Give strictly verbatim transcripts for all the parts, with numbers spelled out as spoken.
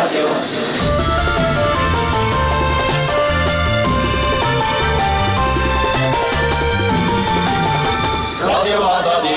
رادیو رادیو آزادی.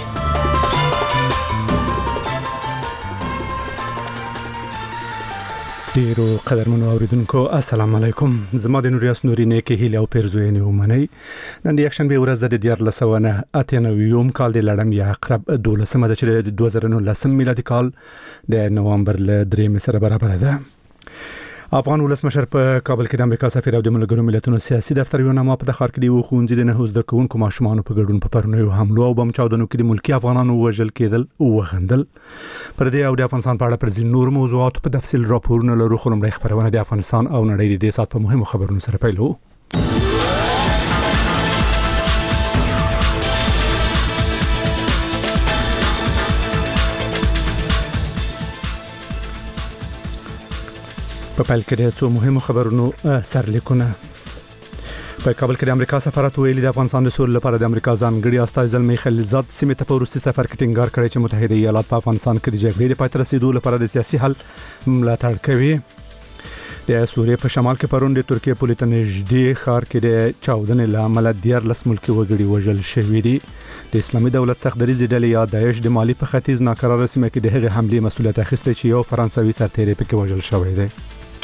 ډیرو قدرمنو اوریدونکو السلام علیکم. زما د نوریاس نورینه کې هیله او پرزوینه ومني. نن د یکشنبه ورځ د دیار لسونه اتنویوم کال د لړم یا عقرب دولسمه د چره د دوه زره نولسم میلادي کال د نوامبر ل درې سره برابر ده. افغان ولسمشر په کابل کې د امریکا سفیر او د ملګرو ملتونو سیاسي دفتر یو نامه په دخار کې دی خو انځي د نه زده کوونکو ماشومان په ګډون په پرنوي حمله او بم چاودنو کې د ملکی افغانانو وژل کېدل او وغندل. پر دې او د افغانستان په اړه پر ځین نور موضوعات په تفصیل راپورونه لرو. خو لمړی خبرونه د افغانستان او نړۍ د سات په مهمو خبرونو سره پیلو. په پیل کې د څو مهمو خبرونو سرلیکونه. په کابل کې د امریکا سفارت ویلي د افغانستان د سولې لپاره د امریکا ځانګړي استازی زلمی خلیلزاد سیمه ته په وروستي سفر کې ټینګار کړی چې متحده ایالات په افغانستان کې د جګړې د پای ته رسیدو لپاره د سیاسي حل ملاتړ کوي. د سوریې په شمال کې پرون د ترکیه پولیس نږدې ښار کې د چاودنې لامل دیار لس ملکی وګړي وژل شوي دي. د اسلامي دولت سختدریزي ډلې یا داعش د مالی په ختیځ ناکراره سیمه کې د هغې حمله مسؤلیت اخیسته چې یو فرانسوي سرتیری پکې وژل شوی دی.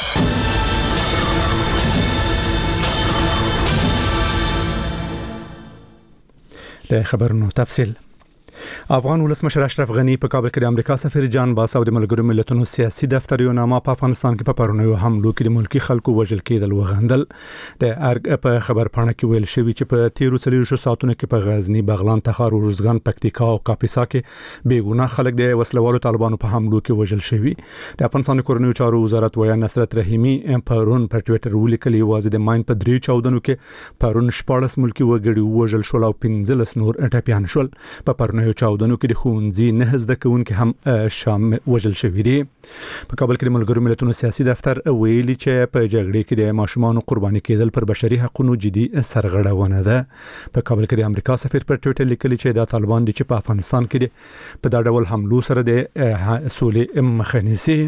د خبرونو تفصیل. افغان ولسمشر اشرف غنی په کابل کې د امریکا سفیر جان باس او د ملګرو ملتونو سیاسي دفتر یو نامه په افغانستان کې په پرونیو حملو کې د ملکی خلکو وژل کېدل وغندل. د ارګ په خبر پاڼه کې ویل شوی چې په تیرو څلورو ساعتونو کې په غزنی، بغلان، تخار، روزګان، پکتیکا او کاپیسا کې بیګونه خلک د وسلوالو طالبانو په حملو کې وژل شوی. د افغانستان کورنیو چارو وزارت ویا نصرت رحیمی پرون پر ټوئیټر ولیکلی واځي د ماین په درې چاودنو کې پرون شپږ ملکی وګړي وژل شول او پنځلس نور ټپيان شول. په پرونیو چاودنو کې د خونځي نه زده کوونکي هم شامل وژل شوي دي. په کابل کې د ملګرو ملتونو سیاسي دفتر ویلي چې په جګړې کې د ماشومان قرباني کېدل پر بشري حقوقو جدي سرغړونه ده. په کابل کې د امریکا سفیر پر ټوئیټر لیکلي چې د طالبان د چې په افغانستان کې په دا ډول حملو سره د سولې مخه نیسي.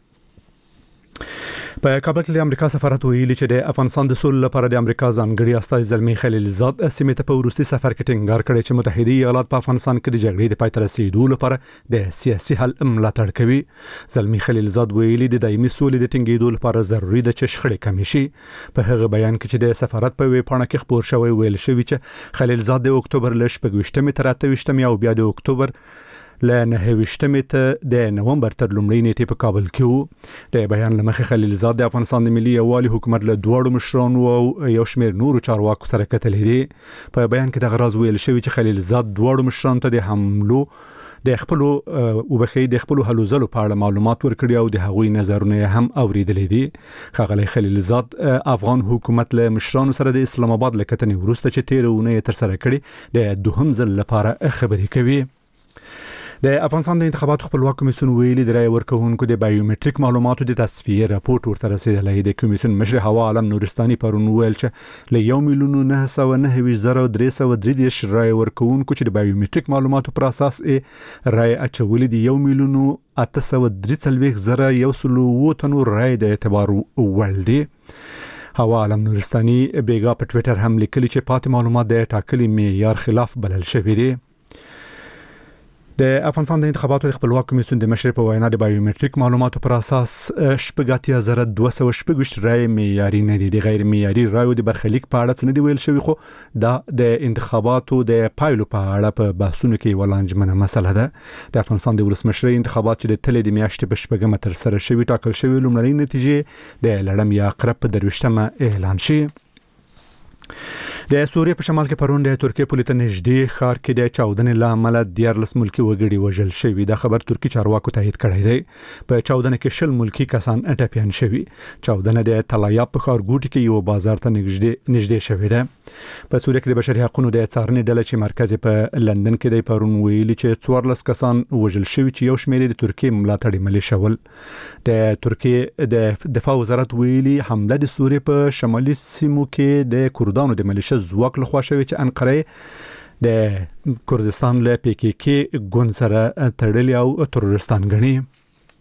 په کابل کې د امریکا سفارت ویلي چې د افغانستان د سولې لپاره د امریکا ځانګړي استازی زلمی خلیلزاد سیمه ته په وروستي سفر کې ټینګار کړی چې متحده ایالات په افغانستان کې د جګړې د پای ته رسیدو لپاره د سیاسي حل ملاتړ کوي. زلمی خلیلزاد ویلي د دایمي سولې د ټینګېدو لپاره ضروري ده چې شخړې کم شي. په هغه بیان کې چې د سفارت په ویب پاڼه کې خبر شوی ویل شوی چې خلیلزاد د اکتوبر ل شپږ تر اته ویشتمې او بیا د اکتوبر ل نهه ویشتمې ته د نومبر تر لومړۍ نیټې په کابل کې وو. د بیان لمخې خلیلزاد د افغانستان د ملي یووالي حکومت له دوړو مشرانو او یو شمېر نورو چارواکو سره کتلې دي. په بیان کې د غراز ویل شوی چې خلیلزاد دوړو مشرانو ته د حملو د خپل او بخې د خپل حلوزلو په اړه معلومات ورکړي او د هغوی نظرونه هم اوریدلې دي. خغلی خلیلزاد افغان حکومت له مشرانو سره د اسلام آباد لکتنې ورسته چې تیرونه تر سره کړي د دوهم ځل لپاره خبرې کوي. د افغانستان د انتخاباتو خپلواک کمیسیون ویلي د رای ورکوونکو د بایومټریک معلوماتو د تصفیه راپورټ ورته رسیدلی. د کمیسیون مشر هوا عالم نورستاني پرون ویل چې له یو میلیون نه سوه نهه ویشت زره درې سوه درې دېرش رای ورکوونکو چې د بایومټریک معلوماتو پر اساس یې رای اچولي دي یو میلیون اته سوه درې څلوېښت زره یو سل اووه تنو رای د اعتبار وړ دي. هوا عالم نورستاني بیګا په ټوئیټر هم لیکلي چې پاتې معلومات د ټاکلي معیار خلاف بلل شوي دي. د افغانستان د انتخاباتو خپلواک کمیسیون د مشر په وینا د بایومټریک معلوماتو پر اساس شپږ اتیا زره دوه سوه شپږ ویشت رای معیاري نه دي. د غیر معیاري رایو د برخلیک په اړه څه نه دی ویل شوی خو دا د انتخاباتو د پایلو په اړه په بحثونو کې ولانجمنه مسله ده. د افغانستان د ولسمشر انتخابات چې د تلې د میاشتې په شپږمه تر سره شوی ټاکل شوی لومړنۍ نتیجې د لړم یا عقرب په درویشتمه اعلان شي. د سوریې په شمال کې پرون د ترکیه پولیس نږدې ښار کې د چاودنې لامل دیارلس ملکی وګړي وژل شوي. دا خبر ترکی چارواکو تایید کړی دی. په چاودنه کې شل ملکی کسان ټپيان شوي. چاودنه د تلایاب په ښارګوټي کې یو بازار ته نږدې نږدې شوې ده. په سوریه کې د بشري حقوقو د څارنې ډله چې مرکز په لندن کې د پرون ویلي چې څوارلس کسان وژل شوي چې یو شمېر د ترکیه ملاتړي ملیشه ول. د ترکیه د دفاع وزارت ویلي حمله د سوریې په شمالي سیمو کې د کردانو د ملیشه ځواک لخوا شوی چې انقره د کردستان له پی کې کې ګوند سره تړلې او تروریستان غني.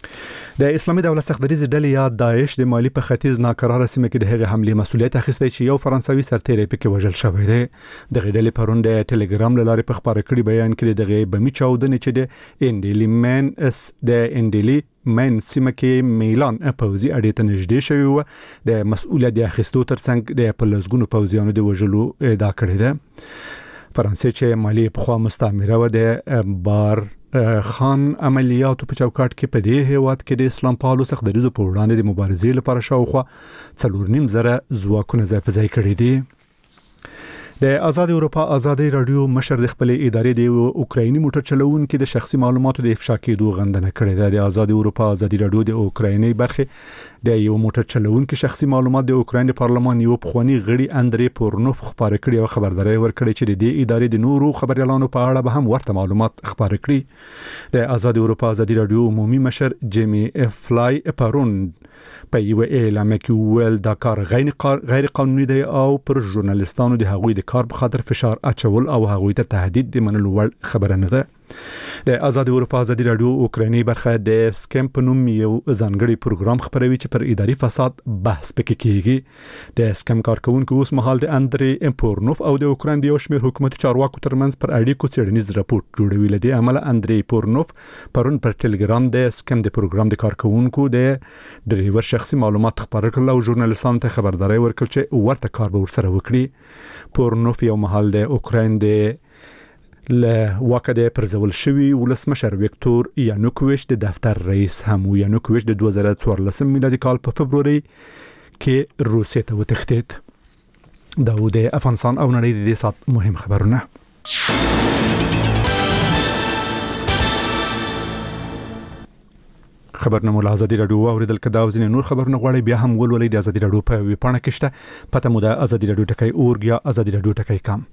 د اسلامي دولت سختدریز ډلې یا داعش د مالی په ختیځ ناکراره سیمه کې د هغه حمله مسولیت اخیستی چې یو فرانسوي سرتیری پکې وژل شوی دی. د غډلې پرون د ټلګرام لارې په خبره کړي بیان کړي دغه بمی چاودنې چې د انډیلی مین اس د انډیلی مین سیمه کې میلان پوزي اړې ته نږدې شوی و. د مسؤلیت د اخیستو ترڅنګ د پلزګونو پوزیانو د وژلو ادعا کړې ده. فرانسې چې مالی په خوا مستعمره و د بار خان عملیاتو په چوکاټ کې په دې هیواد کې د اسلام پالو سختدریزو په وړاندې د مبارزې لپاره شاوخوا څلور نیم زره ځواکونه ځای په ځای کړي دي. د آزاد اروپا آزادي رادیو مشر د خپل ادارې د اوکرایني موټر چلوونکو د شخصي معلوماتو د افشا کېدو غندنه کړې ده. د آزاد اروپا آزادي رادیو د اوکرایني برخه د یو موټر چلوونکو شخصي معلومات د اوکراین پارلمان یو پخوانی غړي اندري پورنوف خبره کړې او خبرداري ورکړې چې د دې ادارې د نورو خبريالانو په اړه به هم ورته معلومات خبره کړي. د آزاد اروپا آزادي رادیو عمومي مشر جیمی فلای پرون په یو اعلان کې ویل دا کار غیر قانوني دی او پر ژورنالستانو د هغوی د کار په خاطر فشار اچول او هغوی ته تهدید د منلو وړ خبره نه ده. د آزاد اروپا آزادي رادیو اوکرایني برخه د سکیم په نوم یو ځانګړي پروګرام خبروي چې پر اداري فساد بحث پکې کیږي. د سکیم کارکونکو اوس مهال د اندري پورنوف او د اوکراین د یو شمېر حکومتي چارواکو ترمنځ پر اړیکو څېړنیز راپور جوړوي. لدی عمل اندري پورنوف پرون پر ټلګرام د سکیم د پروګرام د کارکونکو د ډرایور شخصي معلومات خبر کړل او ژورنالستانو ته خبرداري ورکړه چې ورته کار به ورسره وکړي. پورنوف یو مهال د اوکراین د له واکه د پرځول شوی ولسمشر ویکتور یانوکوویچ د دفتر رئیس هم و. یانوکوویچ د دوه زره څوارلسم میلادي کال په فبروري کې روسیې ته وتښتید. دا و د افغانستان او نړۍ د دې سات مهم خبرونه. خبرنامه له آزادي رادیو اوریدل کدا او ځینې نور خبرونه غواړي بیا هم ولولئ د آزادي رادیو په ویب پاڼه کې شته. پته مو د آزادي رادیو ټکی اورګ یا آزادي رادیو ټکی کام.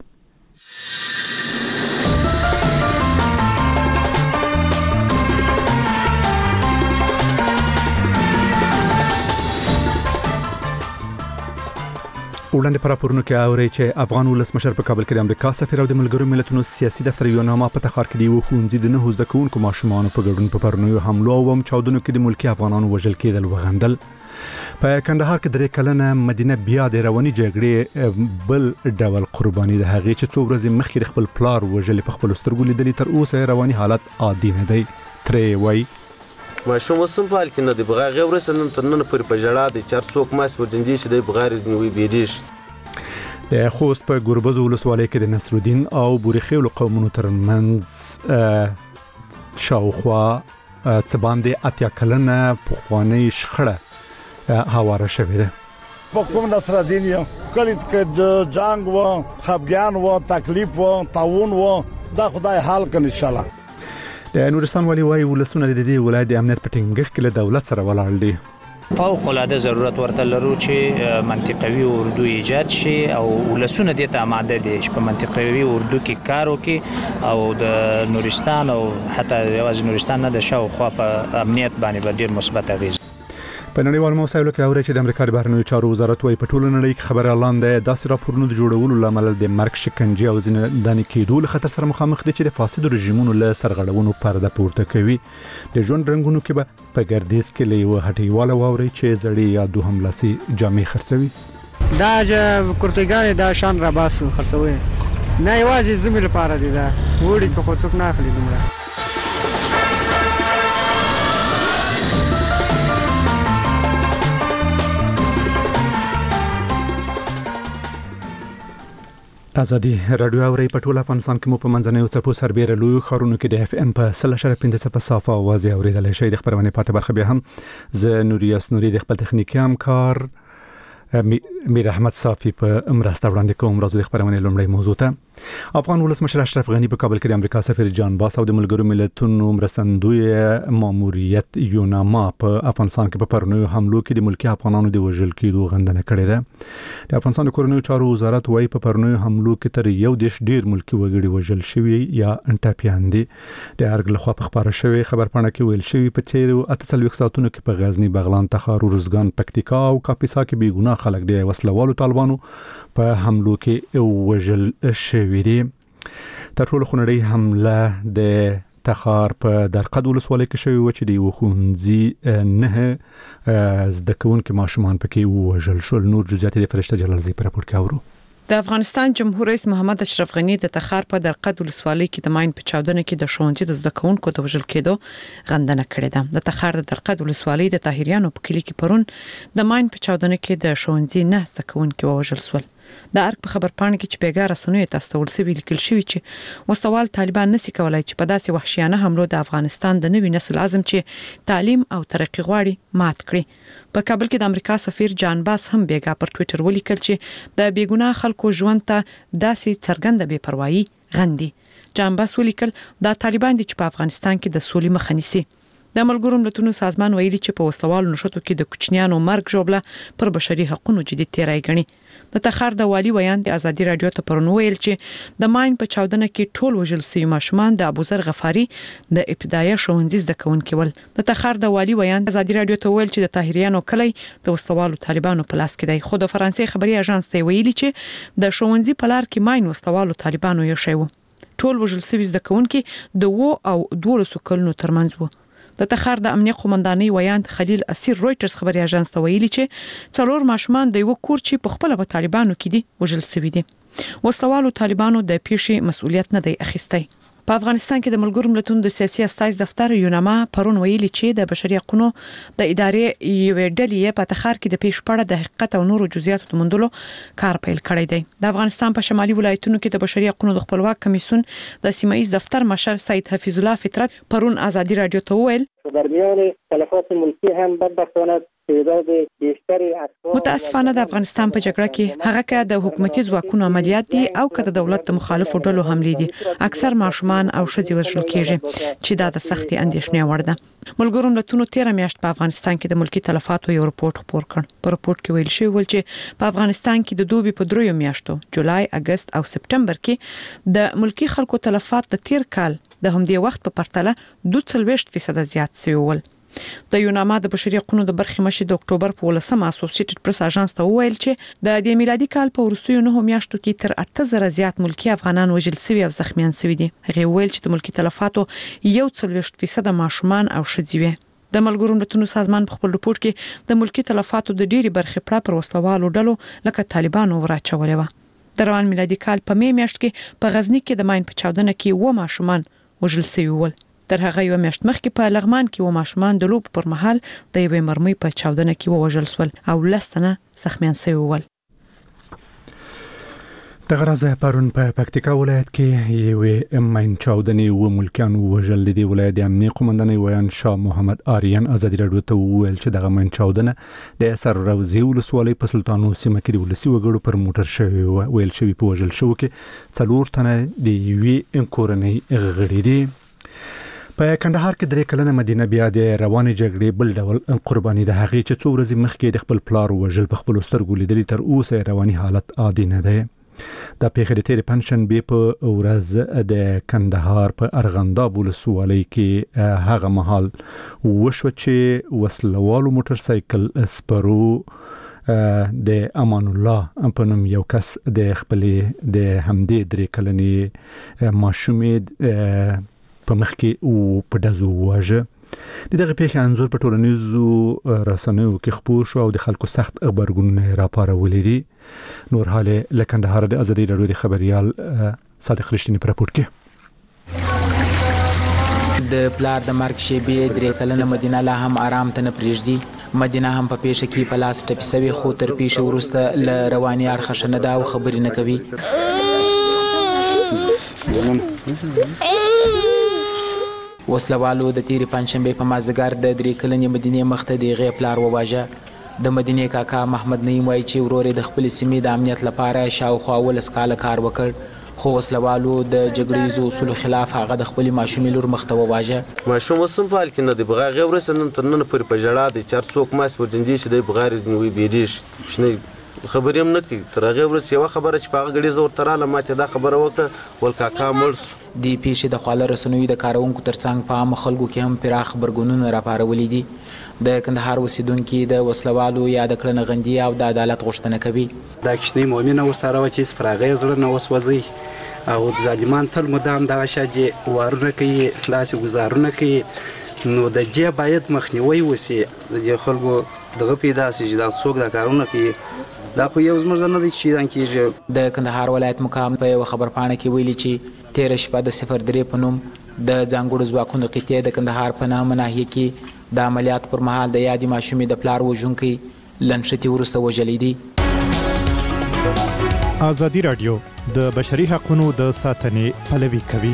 وړاندې پر راپورونو کې اوري چې افغان ولسمشر په کابل کې د امریکا سفیر او د ملګرو ملتونو سیاسي دفتر یو نامه په تخار کې دی و خوندې د نه زده کوونکو ماشومان په ګډون په پرنوي حمله او هم چاودنو کې د ملکی افغانانو وژل کېدل وغندل. په کندهار کې درې کلنه مدینه بیا د رواني جګړې بل ډول قرباني ده. هغه چې څو ورځې مخکې خپل پلار وژل په خپل سترګو لیدلې تر اوسه رواني حالت عادي نه دی. ترې وای ماشوم وسم فعال کې نه دی بغیر غیر رسنن ترنن پر پجړه د چر څوک ماس ورجنجي چې دی بغیر نوې بیریش. د خوست په ګوربز ولسوالۍ کې د نصرالدین او بورخیل قومونو ترمنځ شاوخوا څه باندې اتیا کلنه پخوانۍ شخړه هواره شوې ده. په کوم نصرالدین یو کله چې د جنگ و خفګان و تکلیف و تعاون و دا خدای حل کړي ان شاء الله. د نورستان والی وايي ولسونه د دې ولایت د امنیت په ټینګښت کې له دولت سره ولاړ دي. فوق العاده ضرورت ورته لرو چې منطقوي اردو ایجاد شي او ولسونه د ته آماده دي چې په منطقوي اردو کې کار وکړي او د نورستان او حتی د نورستان نه د شاوخوا په امنیت باندې ډېر مثبت اغیز. په نړیوالو مسایلو کې اوري چې د امریکا د بهرنیو چارو وزارت وايي په ټوله نړۍ کې خبره لاندې داسې راپورونو د جوړولو لامل د مرګ شکنجه او زنداني کېدو له خطر سره مخامخ دي چې د فاسد رژیمونو له سرغړونو پرده پورته کوي. د ژوند رنگونو کې به په ګردیز کې له یو هټیواله واوري چې زړې یا دوهم لاسي جامې خرڅوي. دا چې کورتګان دا شان را باسو خرڅوي نه یوازې زموږ لپاره دي دا وړي که خو څوک نه اخلي دومره. آزادي رادیو اوري په ټوله افغانستان کې مو په منځنیو څپو سربېره لوی خارونو کې د اف ام په سل اشاره پنځه په صافه आवाज اوریدل شي. د خبرونه پاتې برخه بیا هم ز نوریاس نوري د خپل تخنیکی همکار میر احمد صافی په امرسته وړاندې کوم. راځو د خبرونه لومړی موضوع ته. افغان ولسمشر اشرف غنی په کابل کې د امریکا سفیر جان باس او د ملګرو ملتونو مرستندوی ماموریت یو نامه په افغانستان کې په پرنوي حملو کې د ملکی افغانانو د وژل کېدو غندنه کړې ده. د افغانستان د کورنیو چارو وزارت وايي په پرنوي حملو کې تر یو دیش ډیر ملکی وګړي وژل شوي یا انټاپیان دي. د ارګ له خوا په خبره شوی خبرپاڼه کې ویل شوی په تیرو اته څلوېښت ساعتونو کې په غزنی، بغلان، تخار، روزګان، پکتیکا او کاپیسا کې بې ګناه خلک د وسلوالو طالبانو په حملو کې وژل شوي دي. تر ټولو خونړۍ حمله د تخار په درقد ولسوالۍ کې شوی و چې د یو ښوونځي نه زده کوونکي ماشومان پکې ووژل شول. نور جزئیات د فرشته جلالزی په راپور کې اورو. د افغانستان جمهور رئیس محمد اشرف غنی د تخار په درقد ولسوالۍ کې د ماین په چاودنه کې د ښوونځي د زده کوونکو د وژل کېدو غندنه کړې ده. د تخار د درقد ولسوالۍ د طاهریانو په کلی کې پرون د ماین په چاودنه کې د ښوونځي نه زده کوونکي وژل شول. د ارګ په خبرپاڼه کې چې بیګا رسنیو ته استول سوي لیکل شوی چې وسوال طالبان نسی کولای چې په داسې وحشیانه حملو د افغانستان د نوي نسل اعظم چې تعلیم او ترقی غواړي مات کړي. په کابل کې د امریکا سفیر جان باس هم بیګا پر ټوئیټر ولیکل چې د بیګناه خلکو ژوند ته داسې څرګنده بے پروايي غندي. جان باس ولیکل دا طالبان دي چې په افغانستان کې د سولې مخه نیسي. د ملګرو ملتونو سازمان ویلي چې په وسوالو نشټو کې د کوچنیانو مرګ ژوبله پر بشري حقوقو جدي تیرای غني. د تخار د والی ویان د ازادي رادیو ته پرون ویل چې د ماین په چاودنه کې ټول وژل شوي ماشومان د ابوذر غفاری د ابتدایي ښوونځي زده کوونکي ول. د تخار د والی ویان د ازادي رادیو ته ویل چې د طاهریانو کلی د وسوالو طالبانو په لاس کې دی. خو د فرانسې خبري اژانس ته ویلي چې د ښوونځي په لار کې ماین وسوالو طالبانو یې شوی. ټول وژل شوي زده کوونکي د وو او دولسو کلونو ترمنځ وو. د تخار د امنیه قومندانۍ ویان خلیل اسیر رويټرز خبري اژانس ته ویلي چې څلور ماشومان د یو کور چې په خپل په طالبانو کې دي وژل شوي دي. وسوالو طالبانو د پیښې مسؤلیت نه دی اخیستی. په افغانستان کې د ملګرو ملتونو د سیاسي استازي دفتر یوناما پرون ویلي چې د بشري حقوقو د ادارې یو ډلې په تخار کې د پیښ پړه د حقیقت او نورو جزئیاتو د موندلو کار پیل کړی دی. د افغانستان په شمالي ولایتونو کې د بشري حقوقو د خپلواک کمیسیون د سیمایي دفتر مشر سید حفیظ الله فطرت پرون ازادي رادیو ته ویل درمیان تلفات ملکی هم بدبختانه تعداد بیشتری متاسفانه د افغانستان په جګړه کې هغه که د حکومتي ځواکونو عملیات دي او که د دولت د مخالفو ډلو حملې دي اکثر ماشومان او ښځې وژل کیږي چې دا د سختي اندېښنې وړ ده. ملګرو ملتونو تیر میاشت په افغانستان کې د ملکی تلفاتو یو رپورت خپور کړ. په رپورت کې ویل شوی ول چې په افغانستان کې د دوبي په دریو میاشتو جولای، اگست او سپټمبر کې د ملکی خلکو تلفات د تیر کال د همدې وخت په پرتله دوه څلوېښت فیصد زیات شوی ول. د یوناما د بشري حقوقو د برخې مشر د اکتوبر په ولسمه اسوسییټډ پریس اژانس ته وویل چې د دې میلادي کال په وروستیو نه میاشتو کې تر اته زره زیات ملکی افغانان وژل شوي او زخمیان شوي دي. هغه ویل چې د ملکی تلفاتو یو څلوېښت فیصد ماشومان او ښځې وي. د ملګرو ملتونو سازمان په خپل رپورت کې د ملکی تلفاتو د ډېری برخې پړه پر وسلوالو ډلو لکه طالبانو وراچولې و. د روان میلادي کال په می میاشت کې په غزنی کې د ماین په چاودنه کې و ماشومان وژل شوي ول. تر هغه یو میاشت مخکې په لغمان کې و ماشومان د لوب پر مهال د یوې مرمۍ په چاودنه کې ووژل شول او لستنه زخمیان شوي ول. د غرازه پرون په پکتیکا ولایت کې یوې ماین چاودنې و ملکیان وژل دي. ولایت د امنیه قومندانۍ ویان شاه محمد آریان ازادي رادیو ته وویل چې دغه ماین چاودنه د سر روزي ولسوالۍ په سلطانو سیمه کې د ولسي وګړو پر موټر شوی ویل شوی په وژل شو کې څلور تنه د یوې کورنۍ غړي دي. په کندهار کې درې کلنه مدینه بیا د رواني جګړې بل ډول قرباني ده. هغه چې څو ورځې مخکې د خپل پلار وژل په خپل سترګو لیدلي تر اوسه رواني حالت عادي نه ده. د پیښې د تیر پنځشنبه په ورځ د کندهار په ارغنداب ولسوالۍ کې هغه مهال وشو چې وسلوالو موټر سایکل سپرو د امان الله په نوم یو کس د خپل د همدې درې کلنې ماشومې په مخ کې او په دزو واژه. د دغه پیښې انځور په ټولنیزو رسنیو کې خپور شو او د خلکو سخت خبرګونونه راپارولې دي. نور حال له کندهار د ازادي رادیو د خبريال صادق رښتینی پر راپور کې د پلار د مرګ شیبې درې کلنه مدینه لا هم آرام ته نه پرېږدي. مدینه هم په پیښه کې په لاس ټپي سوې خو تر پیښې وروسته له رواني اړخه نه ده او خبرې نه کوي. وسلوالو د تیرې پنځشنبې په مازدیګر د درې کلنې مدینې مخ ته د هغې پلار وواژه. د مدینې کاکا محمد نعیم وایي چې ورور یې د خپلې سیمې د امنیت لپاره شاوخوا اوولس کاله کار وکړ خو وسلوالو د جګړیزو اصولو خلاف هغه د خپلې ماشومې لور مخ ته وواژه. ماشوم اوس هم په حال کې نه دی. بغا هغې ورسه نن تر ننه پورې په ژړا دی چې هر څوک ماس ورجنجې چې دی بغار یې وي بیریږي کوچنی خبرې هم نه کوي. تر هغې ورځې یوه خبره چې په هغه ګړي زه ورته رالم ما ته دا خبره وکړه ول کاکا مړ سو. دې پیښې د خواله رسنیو د کارونکو ترڅنګ په عامه خلکو کې هم پراخ غبرګونونه راپارولي دي. د کندهار اوسیدونکي د وسلوالو یا د کړنغندي او د عدالت غوښتنه کوي. دا کښتۍ مؤمنه ورسره وه چې پر هغه یې زړه نه وسوځي او ظالمان تل مدام دغه شاجې وارونه کوي داسې ګزارونه کوي. نو د دې باید مخنیوی وسي. د دې خلکو دغه پیدا سي چې دا څوک دا کارونه کوي دا خو یو زموږ نه دی چې دا کېږي. د کندهار ولایت مقام په یوه خبرپاڼه کې ویلي چې تېره شپه د صفر درې په نوم د ځانګړو ځواکونو قطعې د کندهار په نامه ناحیه کې د عملیات پر مهال د یادې ماشومې د پلار وژونکي لنډښتې وروسته وژلی دی. ازادي راډیو د بشري حقوقو د ساتنې پلوي کوي.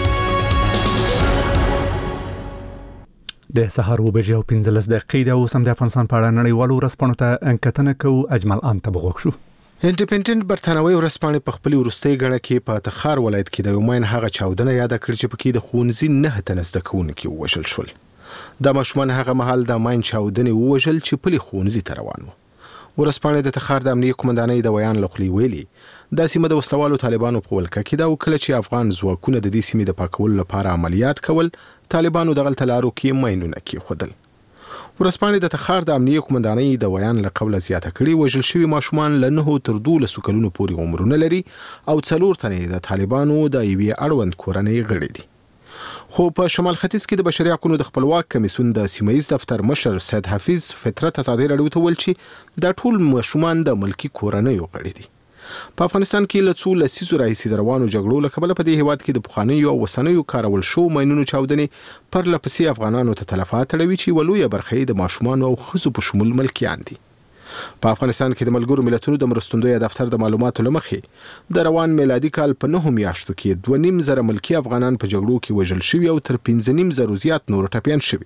د سهار و بجې او پنځلس دقیقې د اوس هم د افغانستان په اړه نړیوالو ورځپاڼو ته کتنه کوو. اجمل ان ته بغوښ شو. انډیپندنت برتانوي ورځپاڼې په خپل وروستۍ غړه کې په تخار ولایت کې د یومین هغه چاودنه یاد کړ چې پکې د ښوونځي نه تنه زده کوونکي ووژل شول. د ماشومان هغه مهال د ماین چاودنې ووژل چې پلي ښوونځي ته روان وو. ورځپاڼې د تخار د امنیتي قومندانۍ د بیان له خولې ویلي دا سیمه د وسلوالو طالبانو په ولکه کې دا وکړه چې افغان ځواکونه د دې سیمې د پاکولو لپاره عملیات کول طالبانو دغه لارو کې ماینونه کېښودل. ورځپاڼې د تخار د امنیتي قومندانۍ د بیان له قبله زیاته کړي وژل شوي ماشومان له نهو تر دولسو کلونو پورې عمرونه لري او څلور تنې د طالبانو د یوې اړوند کورنۍ غړي دي. خو په شمال ختیځ کې د بشري حقوقو د خپلواک کمیسیون د سیمایي دفتر مشر سید حفیظ فطرت ازادي راډیو ته ویل چې دا ټول ماشومان د ملکی کورنیو غړي دي. په افغانستان کې له څو لسیزو راهیسې د روانو جګړو له کبله په دې هیواد کې د پخوانیو او اوسنیو کارول شو ماینونو چاودنې پرله پسې افغانانو ته تلفات اړوي چې ولویه برخه یې د ماشومانو او ښځو په شمول ملکیان دي. په افغانستان کې د ملګرو ملتونو د مرستندوی دفتر د معلوماتو له مخې د روان میلادي کال په نهو میاشتو کې دوه نیم زره ملکی افغانان په جګړو کې وژل شوي او تر پنځه نیم زرو زیات نور ټپیان شوي.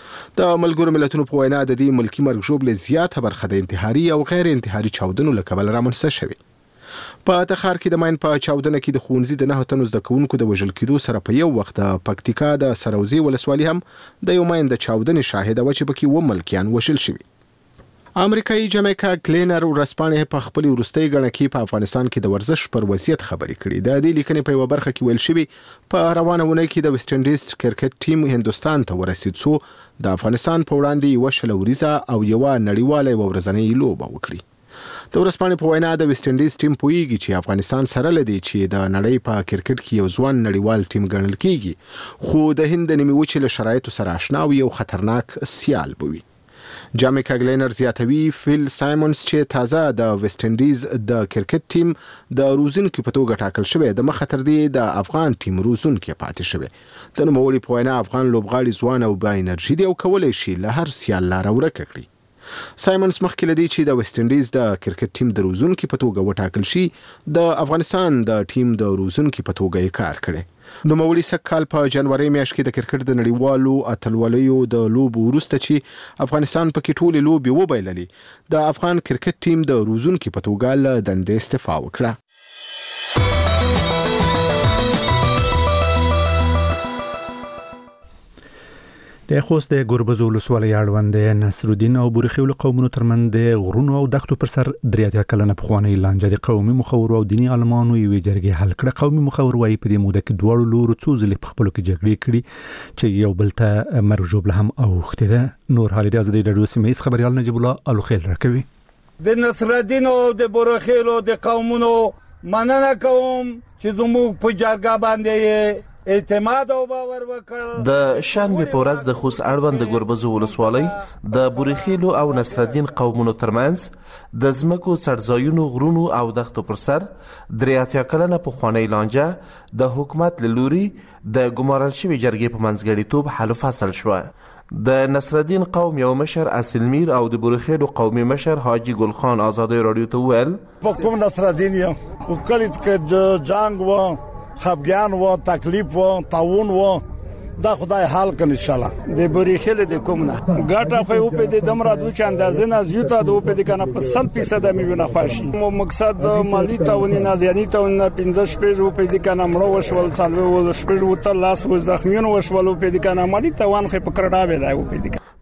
د ملګرو ملتونو په وینا د دې ملکی مرګ ژوبلې زیاته برخه د انتحاري او غیر انتحاري چاودنو له کبله رامنځته شوي. په تخار کې د ماین په چاودنه کې د ښوونځي د نهو تنو زده کوونکو د وژل کېدو سره په یو وخت د پکتیکا د سروزي ولسوالي هم د یو ماین د چاودنې شاهده وه چې پکې اووه ملکیان وژل شوي. امریکایي جامیکا کلینر ورځپاڼې په خپل وروستۍ غړه کې په افغانستان کې د ورزش پر وضعیت خبرې کړې. د دې لیکنې په یو برخه کې ویل شوی په روانه ونې کې د ویسټ انډیز کرکټ ټیم هندستان ته ورسید څو د افغانستان په وړاندې یو شل وریزه او یو نړیواله ورځنۍ لوبه وکړي. د ورځپاڼې په وینا د ویسټ انډیز ټیم پوهیږي چې افغانستان سره لدی چې د نړۍ په کرکټ کې یو ځوان نړیوال ټیم ګڼل کیږي خو د هند د نیمې وچې له شرایطو سره آشنا وي او خطرناک سیال بوي. جامیکا کلینر زیاتوي فیل سایمونز چې تازه د ویسټ انډیز د کرکټ ټیم د روزونکو په توګه ټاکل شوی د مخ تر دې د افغان ټیم روزونکو پاتې شوی. د نوموړي په وینا افغان لوبغاړي ځوان او با انرژي دي او کولای شي له هر سیال لار ورکه کړي. سایمونز مخکې لدی چې د ویسټ انډیز د کرکټ ټیم د روزونکو په توګه وټاکل شي د افغانستان د ټیم د روزونکو په توګه یې کار کړي. نوموړي سږ کال په جنوري میاشت کې د کرکټ د نړیوالو اتلولیو د لوبو وروسته چې افغانستان پکې ټولې لوبې وبایللې د افغان کرکټ ټیم د روزونکو په توګه له دندې استعفا وکړه. د خوست د ګوربزو ولسوالۍ اړوند نصرالدین او بورخیول قومونو ترمنځ د غرونو او دښتو پر سر درې اتیا کلنه پخوانۍ لانجه د قومي مخورو او دیني عالمانو یوې جرګې حل کړه. قومي مخور وایي په دې موده کې دواړو لورو څو ځلې په خپلو کې جګړې کړي چې یو بل ته مرګ ژوبله هم اوښتې ده. نور حال د ازادي راډیو سیمه ییز خبریال نجیب الله الوخیل راکوي. د نصرالدین او د بورخیلو د قومونو مننه کوم چې زموږ په جرګه باندې اعتماد او باور وکړ. د شنبه په ورځ د خوست اړوند د ګوربزو ولسوالۍ د بورخیلو او نصرالدین قومونو ترمنځ د ځمکو څړځایونو غرونو او دښتو پر سر درې اتیا کلنه پخوانۍ لانجه د حکومت له لوري د ګمارل شوې جرګې په منځګړیتوب حل فصل شوه. د نصرالدین قوم یو مشر اصل میر او د بورخیلو قومي مشر حاجی ګل خان آزادی رادیو ته ویل په کوم نصرالدین یو کلیت کې د جنگ و خفګان و تکلیف و تعاون و دا خدای حال کړي ان شاء الله. د بورخیل د کومنه ګټه خو په دې دمر د چا اندازې نه زیاته د په دې کنه په صد فیصد میونه خواشي. مو مقصد مالی تعاون نه ځاني تعاون پنځه شپږ په دې کنه مړو وشول څلوي ول شپږ وته لاس و زخمیون وشول په دې کنه مالی تعاون خو په کړه به دا په دې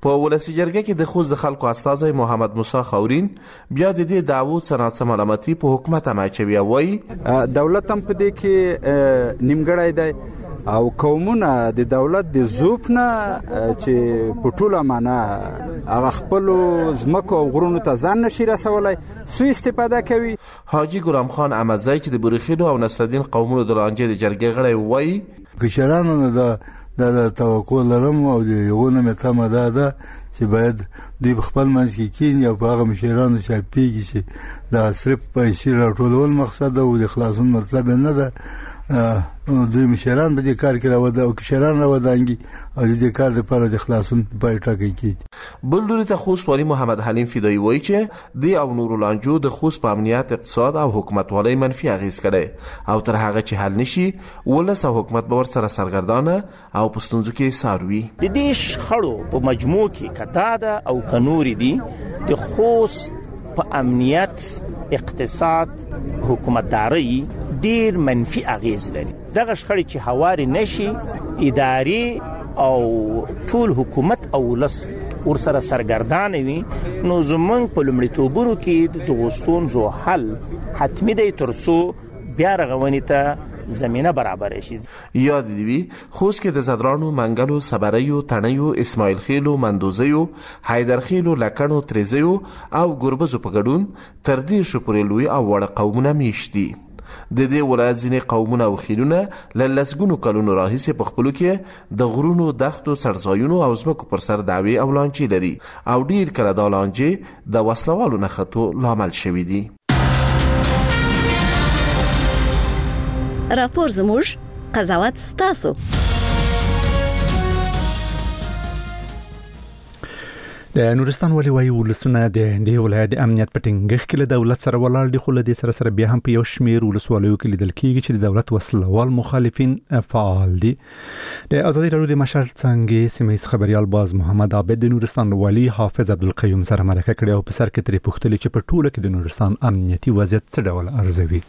په ولسی جرګه کې د خوست د خلکو استازی محمد موسی خورین بیا د دې دعوو څنګه ملامتي په حکومت اماچوي وای دولت هم په دې کې نیمګړی دی او قومونه د دولت د زوپ نه چې په ټوله معنا هغه خپل زمکو او غرونو ته ځان نشي رسولای سو استفاده کوي. حاجی ګرام خان احمدزی چې د بورخیلو او نصرالدین قومونو د لانجې د جرګې غړی وای کشرانو نه د توقع لرم او د یوونه متامه ده ده چې باید د خپل منځ کې کین یا په هغه مشرانو شاپیږي چې د صرف پیسې راټولول مقصد او د خلاصون مطلب نه ده. د مشران په دې کار کې راوده او کشران راودانګي او د دې کار لپاره د خلاصون پای ټاکي کی. بل لوري ته خوست والی محمد حلیم فدایی وایي چې د او نور لانجو د خوست په امنیت اقتصاد او حکومت والی منفي اغیز کړي او تر هغه چې حل نشي ولس او حکومت به ور سره سرګردانه او پښتونځو کې ساروي. د دې شخړو په مجموع کې کداده او کنوري دي د خوست په امنیت اقتصاد حکومتداري ډیر منفي اغیز لري. دغه شخړې چې هواري نشي اداري او ټول حکومت او ولس ورسره سرګردان وي نو زمونږ په لومړیتوبونو کې د دوستون زو حل حتمی دی ترڅو بیا رغونی ته زمينه برابر شي. یاد دی وی خوست کې د زدرانو منګلو صبریو تنیو اسماعیل خیلو مندوزیو حیدرخیلو لکڼو تریزیو او ګربزو په ګډون تر دې شو پورې لوی او وړ قومونه میشتي. د دې ولایت ځینې قومونه او خیلونه له لسګونو کلونو راهیسې په خپلو کې د غرونو دښتو سرځایونو او ځمکو پر سر دعوې او لانجې لري او ډیر کله دا لانجې د وسلوالو نښتو لامل شوي دي. راپور زموږ قضاوت ستاسو. د نورستان ولي وایي ولسونه د دې ولایت د امنیت په ټینګښت کې له دولت سره ولاړ دي خو له دې سره سره بیا هم په یو شمېر ولسوالیو کې لیدل کېږي چې د دولت وسلوال مخالفین فعال دي. د ازادي راډیو د مشر څنګه سیمه خبريال باز محمد عابد د نورستان والي حافظ عبدالقیوم سره مرکه کړې او په سر کې ترې پوښتنه چې په ټوله کې د نورستان امنیتي وضعیت څه ډول ارزوي.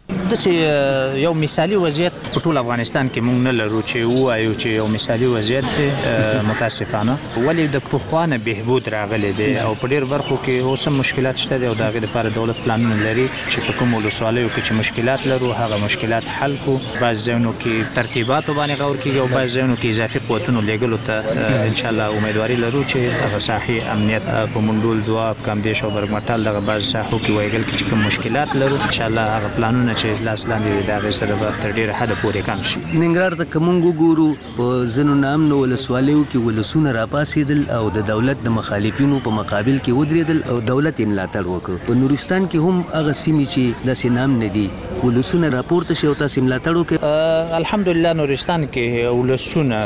داسې یو مثالي وضعیت په ټول افغانستان کې مونږ نه لرو چې وایو چې یو مثالي وضعیت دی متاسفانه ولې د پخوانه بهبود راغلی دی او په ډېر برخو کې اوس هم مشکلات شته دي او د هغې دپاره دولت پلانونه لري چې په کومو ولسوالیو کې چې مشکلات لرو هغه مشکلات حل کړو. بعض ځایونو کې ترتیباتو باندې غور کېږي او بعض ځایونو کې اضافي قوتونو لیږلو ته انشاءالله امیدواري لرو چې هغه ساحي امنیت په منډول دواب کامدیش او برګمټال دغه بعض ساحو کې وایګل کې چې کوم مشکلات لرو انشاءالله هغه پلانونه چې لاس لاندې دا غي سره به تر ډیره حد پورې کم شي. ننګرهار ته کومو ګورو په زنو نام نو ولسوالیو کې ولسونه راپاسېدل او د دولت د مخالفینو په مقابل کې ودرېدل او دولت یې ملاتړ وکړ. په نورستان کې هم هغه سیمې چې د سینام نه دي ولسونه راپورته شي او تاسو ملاتړ وکړي. الحمدلله نورستان کې ولسونه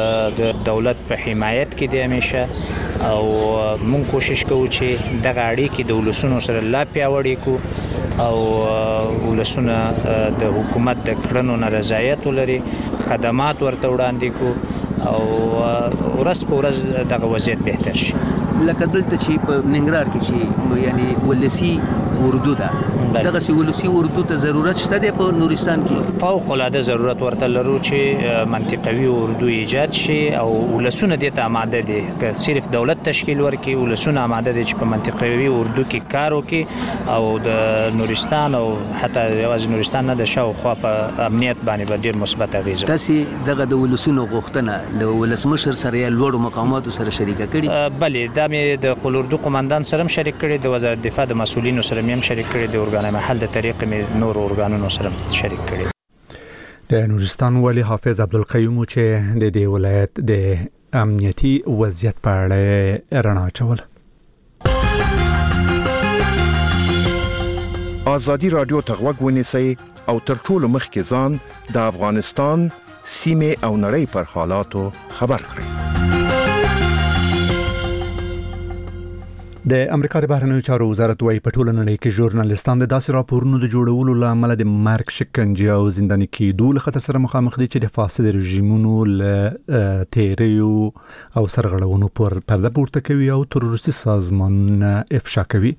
د دولت په حمایت کې دي همیشه او مونږ کوشش کوو چې دغه اړیکې د ولسونو سره لا پیاوړې کړو او ولسونه د حکومت د کړنو نه رضایت ولري خدمات ورته وړاندې کو او ورځ په ورځ دغه وضعیت بهتر شي. لکه دلته چې په ننګرهار کې چې یعنی ولسی اردو ده دغه سی ولسی اردو ته ضرورت شته د په نورستان کې فوق العاده ضرورت ورته لرو چې منطقوي اردو ایجاد شي او ولسونه د ته آماده دي که صرف دولت تشکیل ورکړي ولسونه آماده دي چې په منطقوي اردو کې کار وکړي او د نورستان او حتی یوازې نورستان نه د شاوخوا په امنیت باندې به ډیر مثبت اغیزه. تاسو دغه د ولسونو غوښتنه له ولسمشر سره یا لوړو مقاماتو سره شریک کړي؟ بلې دا مې د قول اردو قومندان سره هم شریک کړي د وزارت دفاع د مسؤلینو سره هم شریک کړي د ارګان محل د طریق مې نور ارګانونو سره شریک کړي. د نورستان والي حافظ عبدالقیوم چې د دې ولایت د امنیتي وضعیت په اړه رڼا اچوله. ازادي رادیو ته غوږ ونیسئ او تر ټولو مخکې ځان د افغانستان سیمه او نړۍ پر حالاتو خبر کړئ. د امریکا د بهرنیو چارو وزارت وايي په ټوله نړۍ کې ژورنالیستان د داسې راپورونو د جوړولو لامل د مرګ، شکنجه او زنداني کېدو له خطر سره مخامخ دي چې د فاسد رژیمونو له تیریو او سرغړونو پر پرده پورته کوي او تروریستي سازمانونه افشا کوي.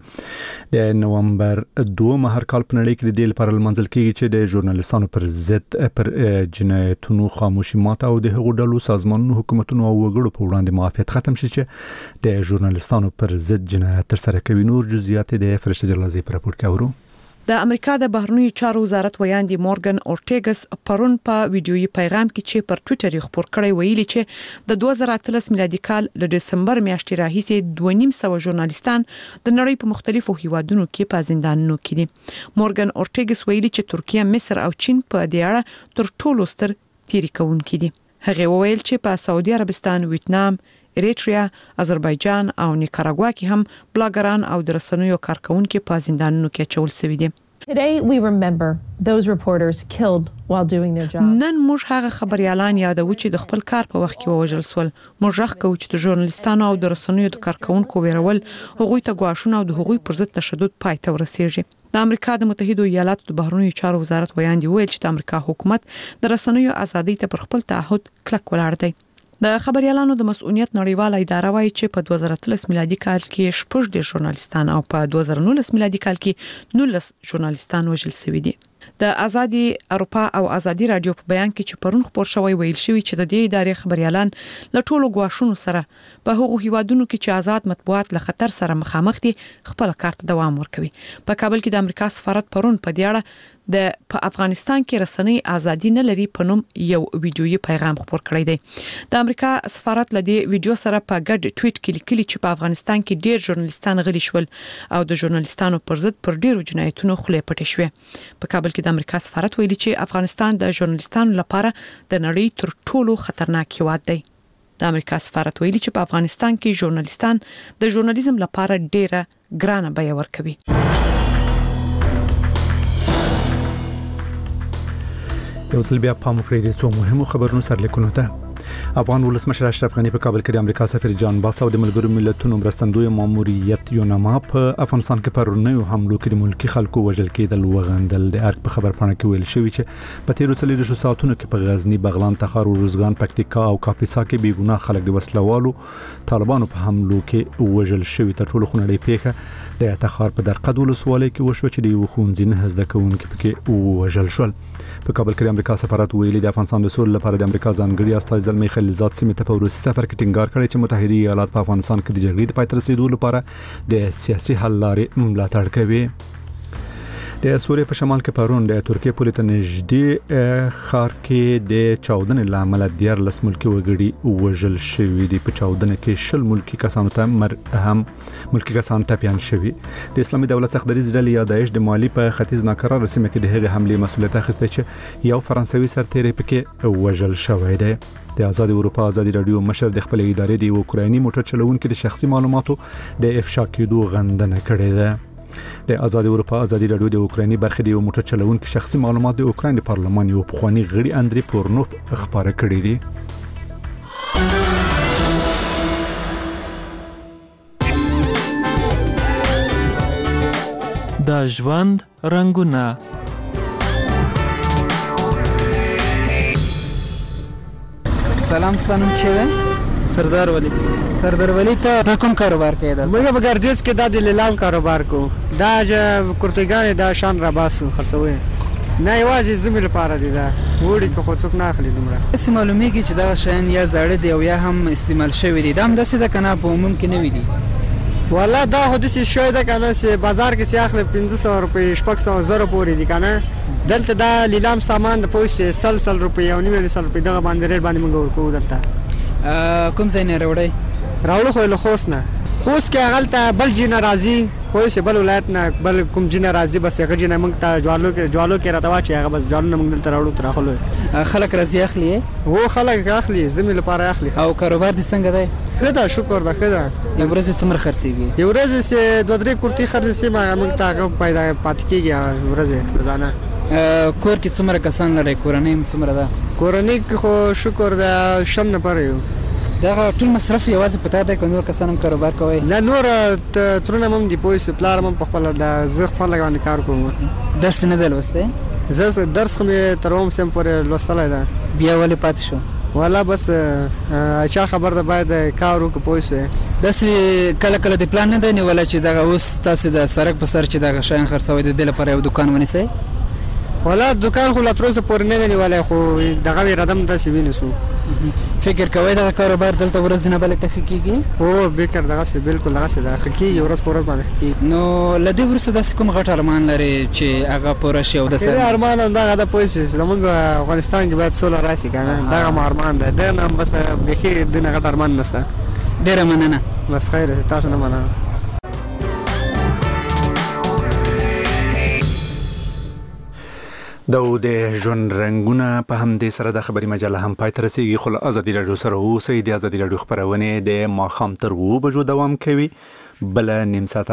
د نومبر دوه هر کال په نړۍ کې د دې لپاره لمانځل کېږي چې د ژورنالیستانو پر ضد پر جنایتونو خاموشي ماته او د هغو ډلو سازمانونو، حکومتونو او وګړو په وړاندې معافیت ختم شي چې د ژورنالیستانو پر ضد جنایت تر سره کوي. نور جزئیات د فرشته جلازي پر راپور کې اورو. د امریکا د بهرنیو چارو وزارت ویاندي مورګن اورټیګس پرون په ویډیويي پیغام کې چې پر ټوئیټر یې خبر کړی ویلي چې د دوه زره اتلس میلادي کال د دسمبر میاشتې راهیسې دوه نیم سوه ژورنالیستان د نړۍ په مختلفو هیوادونو کې په زندانونو کې دي. مورګن اورټیګس ویلي چې ترکیه، مصر او چین په دې اړه تر ټولو ستر تیری کوونکي دي. هغه وویل چې په سعودي عربستان، ویتنام، اریټریا، آذربایجان او نیکاراګوا کې هم بلاګران او د رسنیو کارکونکو په زندانونو کې اچول شوي دي. Today we remember those reporters killed while doing their job. نن موږ هغه خبريالان یادو چې د خپل کار په وخت کې ووژل شول. موږ راخ کوو چې د ژورنالیستانو او د رسنیو د کارکونکو ویرول هغوی ته ګواښونه او د هغوی پر ضد تشدد پای ته ورسیږي. د امریکا د متحده ایالاتو د بهرنیو چارو وزارت ویاندي ویل چې د امریکا حکومت د رسنیو ازادۍ ته پر خپل تعهد کلک ولاړ دی. د خبريالانو د مسؤلیت نړیواله اداره وايي چې په دوه زره اتلس میلادي کال کې شپږ د ژورنالیستان او په دوه زره نولس میلادي کال کې نولس ژورنالیستان وژل شوي دي. د ازادي اروپا او ازادي رادیو په بیان کې چې پرون خبر شوی ویل شوی چې د دې ادارې خبريالان له ټولو غواښونو سره په هغو هیوادونو کې چې آزاد مطبوعات له خطر سره مخامخ دي خپل کار ته دوام ورکوي. په کابل کې د امریکا سفارت پرون په دې اړه د په افغانستان کې رسنۍ ازادي نه لري په نوم یو ویډیويي پیغام خبر کړی دی. د امریکا سفارت له دې ویډیو سره په ګډ ټویټ کې لیکلي چې په افغانستان کې ډیر ژورنالیستان غلي شول او د ژورنالیستانو پر ضد پر ډیرو جنایتونو خولې پټې شوې. په کابل کې د امریکا سفارت ویلي چې افغانستان د ژورنالیستانو لپاره د نړۍ تر ټولو خطرناک هیواد دی. د امریکا سفارت ویلي چې په افغانستان کې ژورنالیستان د ژورنالیزم لپاره ډیره ګرانه بیه ورکوي. یو ځل بیا پام وکړئ د څو مهمو خبرونو سرلیکونو ته. افغان ولسمشر اشرف غنی په کابل کې د امریکا سفیر جان باس او د ملګرو ملتونو مرستندوی ماموریت یوناما په افغانستان کې پر نوو حملو کې د ملکی خلکو وژل کېدل وغندل. د ارګ په خبر پاڼه کې ویل شوی چې په تیرو څلورو ساعتونو کې په غزنی، بغلان، تخار، روزګان، پکتیکا او کاپیسا کې بې ګناه خلک د وسلوالو طالبانو په حملو کې وژل شوی. تر ټولو خونړۍ پیښه د تخار په درقد ولسوالۍ کې وشو چې د یو ښوونځي نه زده کوونکي پکې وژل شول. په کابل کې د امریکا سفارت ویلي د افغانستان د سولې لپاره د امریکا ځانګړي استازي زلمی خلیلزاد سیمې ته په وروستي سفر کې ټینګار کړی چې متحده ایالات په افغانستان کې د جګړې د پای ته رسیدو لپاره د سیاسي حل لارې ملاتړ کوي. د سوریې په شمال کې پرون د ترکیې پولې ته نږدې ښار کې د چاودنې له امله دیارلس ملکي وګړي وژل شوي دي. په چاودنه کې شل ملکي کسانو ته مر هم ملکي کسان ټپیان شوي. د اسلامي دولت څخه ډلې یا داعش د مالی په ختیځ ناکراره سیمه کې د هغې حملې مسؤلیت اخیستی چې یو فرانسوي سرتیری پکې وژل شوی دی. د آزاد اروپا آزادي رادیو مشر د خپل ادارې د اوکرایني موټر چلوونکو د شخصي معلوماتو د افشا کېدو غندنه کړې ده. د آزاد اروپا آزادي رادیو د اوکرایني برخې د یو موټر چلوونکو شخصي معلومات د اوکراین د پارلمان یو پخوانی غړي اندري پورنوف خبره کړې دي. د ژوند رنگونه سلام ستانم چیرې سردار ولی سردار ولی ته دا کوم کاروبار کوي؟ دا موږ په ګردیز کې دا د لیلام کاروبار کو دا چې کورتګان دا شان را باسو خرڅوي نه یوازې زموږ لپاره دی دا وړي که خو څوک نه اخلي دومره. څه معلومیږي چې دا شین یا زاړه دی او یا هم استعمال شوی دی. دا هم داسې ده که نه په عموم کې نوي دي؟ والله دا خو داسې شوی ده که نه چې بازار کې چې اخلي پنځه سوه روپۍ شپږ سوه زره پورې دي که نه. دلته دا لیلام سامان د پوس سل سل روپۍ او نیمې سل روپۍ دغه باندې ریټ باندې موږ ورکوو دلته. کوم ځای نه راوړئ؟ راوړو خو له خوست نه. خوست کې هغلته بل جینه راځي پوه شې بل ولایت نه بل کوم جینه راځي بس هغه جینه موږ ته جوالو کې جوالو کې راته واچي هغه بس جوالونه موږ دلته راوړو تر اخلو. خلک راځي اخلي؟ هو خلک اخلي زموږ لپاره اخلي. او کاروبار دې څنګه دی؟ ښه ده شکر ده ښه ده. د ورځې څومره خرڅېږي؟ د ورځې چې دوه درې کورتۍ خرڅ شي موږ ته هغه پیدا پاتې کېږي ورځې روزانه. کور کې څومره کسان لرئ؟ کورنۍ څومره ده؟ کورنۍ کې خو شکر ده شل نفر یو. دا ټول مصرف یوازې پتا ده که نور کسان هم کاروبار کوي نه نور ترونه هم دي پوه شو پلار هم په خپل د زه خپل باندې کار کوم درس نه دی لوستی زه درس خو مې تر اوم سم پورې لوستلی ده بیا ولې پاتې شو والا بس چا خبر ده باید کار وکړو پوه شوې داسې کله کله د پلان نه دی نیولی چې دغه اوس تاسې د سړک په سر چې دغه شیان خرڅوئ د دې لپاره یو دوکان ونیسئ والا دوکان خو لا تر اوسه پورې نه دی نیولی خو دغه اراده م داسې ونیسو فکر کوئ دغه کاروبار دلته ورځ نه بلې ته ښه کېږي هو بېکر دغسې بالکل دغسې ده ښه کېږي ورځ په ورځ باندې ښه کېږي نو له دې وروسته داسې کوم غټ ارمان لرې چې هغه پوره شي او د سره ارمان هم دغه ده پوه شي زموږ افغانستان کې باید سوله راشي که نه دغه مو ارمان دی دی نه هم بس بیخي دې نه غټ ارمان نشته ډېره مننه بس خیر تاسو نه مننه د د ژوند رنګونه په همدې سره د خبري مجله هم پای ته رسیږي خو له ازادي راډیو سره اوسئ د ازادي راډیو خپرونې د ماښام تر اوه بجو دوام کوي بله نیم ساعت